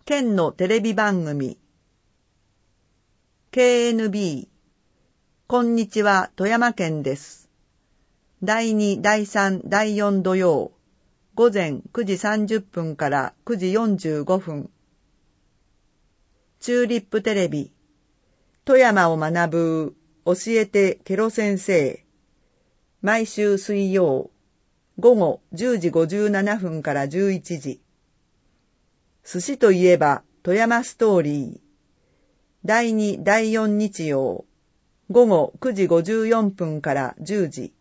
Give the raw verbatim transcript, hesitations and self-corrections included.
県のテレビ番組 ケーエヌビー こんにちは富山県です。だいに、だいさん、だいよん土曜午前くじさんじゅっぷんからくじよんじゅうごふん。チューリップテレビ富山を学ぶ教えてケロ先生。毎週水曜午後じゅうじごじゅうななふんからじゅういちじ。寿司といえば富山ストーリー。だいに、だいよん日曜午後くじごじゅうよんぷんからじゅうじ。